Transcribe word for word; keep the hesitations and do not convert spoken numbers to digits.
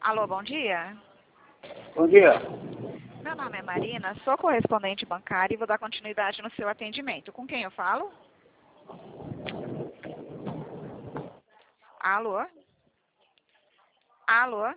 Alô, bom dia. Bom dia. Meu nome é Marina, sou correspondente bancária e vou dar continuidade no seu atendimento. Com quem eu falo? Alô? Alô?